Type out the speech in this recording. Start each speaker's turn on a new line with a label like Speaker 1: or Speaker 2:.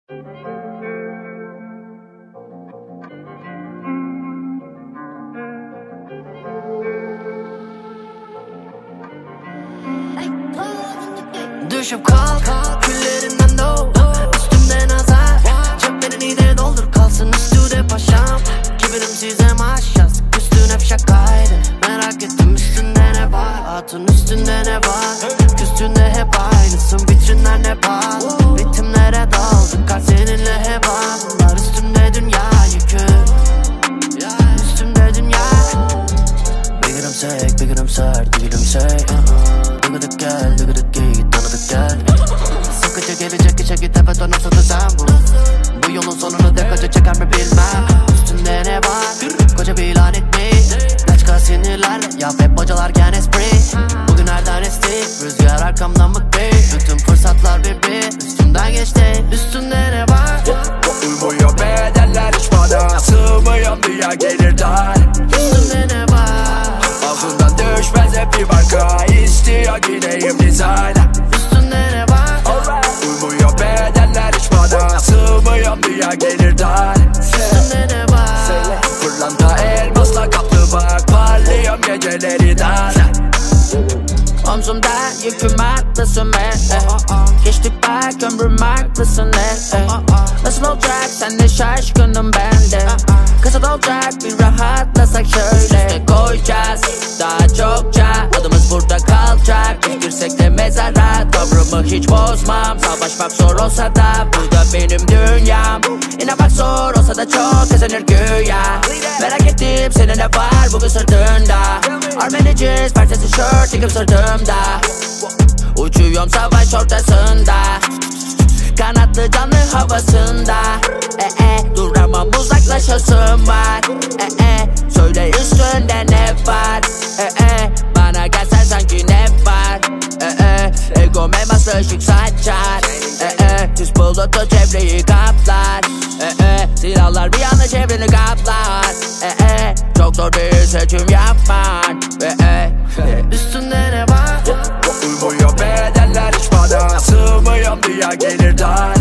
Speaker 1: Düşüp kalk, küllerimden doğ. Üstümde nazar, ceplerini iyi de doldur. Kalsın üstüde paşam. Kibirim size maşyaz, üstün hep şakaydı. Merak ettim üstünde ne var, hatun üstünde ne var. Üstünde hep aynısın, vitrinler ne bağlı. Ritimlere daldık, kalp seninle hep var. Bunlar üstümde dünya yükü, üstümde dünya. Bir gülümsek, bir gülümser, bir gülümsey. Dıgıdık gel, dıgıdık git, tanıdık gel. Sıkıcı gelecek işe git, evet o nasıl düzen bu? Bu yolun sonunu dek acı çeker mi bilmem. Üstünde ne var, koca bir lanet mi? Laçka sinirlerle yap hep bocalarken espri. Bugünlerden esti, rüzgar arkamdan mıktı. Bütün fırsatlar bir üstümden geçti. Üstünde ne var?
Speaker 2: Uymuyor bedeller hiç bana, sığmıyorum diye gelir dar.
Speaker 1: Üstünde ne var?
Speaker 2: Ağzından düşmez hep bir marka, istiyor gideyim dizayna.
Speaker 1: Üstünde ne var?
Speaker 2: Uymuyor bedeller hiç bana, sığmıyorum diye gelir dar.
Speaker 1: Üstünde ne var?
Speaker 2: Pırlanta elmasla kaplı bak, parlıyorum geceleri dar.
Speaker 1: Omzumda yüküm haklısın be. Geçtik bak ömrüm haklısın nasıl olacak senle şaşkınım ben de. Kısa olacak bir rahatlasak şöyle. Üste koyacağız daha çokça, adımız burada kalacak. Biz girsek de mezara, tavrımı hiç bozmam. Savaşmak zor olsa da bu da benim dünyam. İnanmak zor olsa da çok kazanır güya. Merak ettim senin ne var bugün sırtında. Armeniciz partisi shirt yıkıp sırtımda. Uçuyorum savaş ortasında, kanatlı canlı havasında. Duramam uzaklaşasım var. Söyle üstünde ne var? Bana gelsen sanki ne var? Egom elmaslı ışık saçar. Tüs bulutu çevreyi kaplar. Silahlar bir anda çevreni kaplar. Çok zor bir seçim yapman. Üstünde ne var?
Speaker 2: Uymuyor bedeller hiç bana, sığmıyorum diye gelir dar.